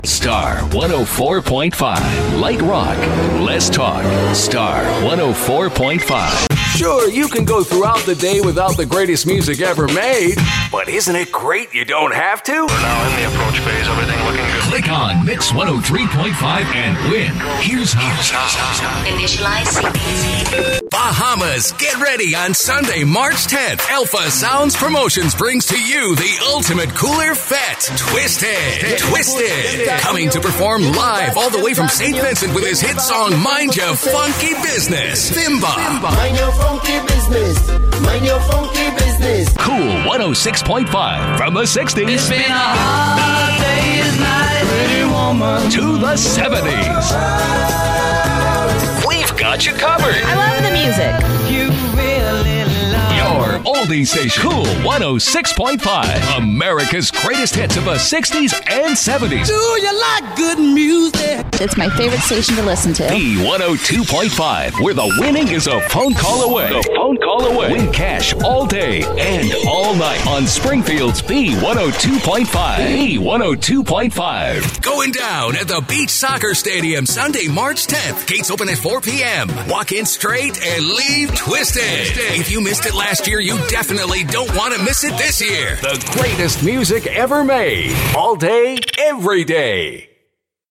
Star 104.5. Light rock. Less talk. Star 104.5. Sure, you can go throughout the day without the greatest music ever made, but isn't it great you don't have to? We're now in the approach phase. Everything looking good. Click on Mix 103.5 and win. Here's how. Initialize sequence. Bahamas, get ready on Sunday, March 10th. Alpha Sounds Promotions brings to you the ultimate cooler fete, Twisted. Coming to perform live all the way from St. Vincent with his hit song, Mind Your Funky Business. Thimba. Mind your funky business. Mind your funky business. Cool 106.5 from the 60s. It's been a hard day's night, pretty woman. To the 70s. We've got you covered. I love the music. You really love Your oldie station, Cool 106.5. America's greatest hits of the 60s and 70s. Do you like good music? It's my favorite station to listen to. B102.5, where the winning is a phone call away. Win cash all day and all night on Springfield's B102.5. B102.5. Going down at the Beach Soccer Stadium Sunday, March 10th. Gates open at 4 p.m. Walk in straight and leave twisted. If you missed it last year, you definitely don't want to miss it this year. The greatest music ever made. All day, every day.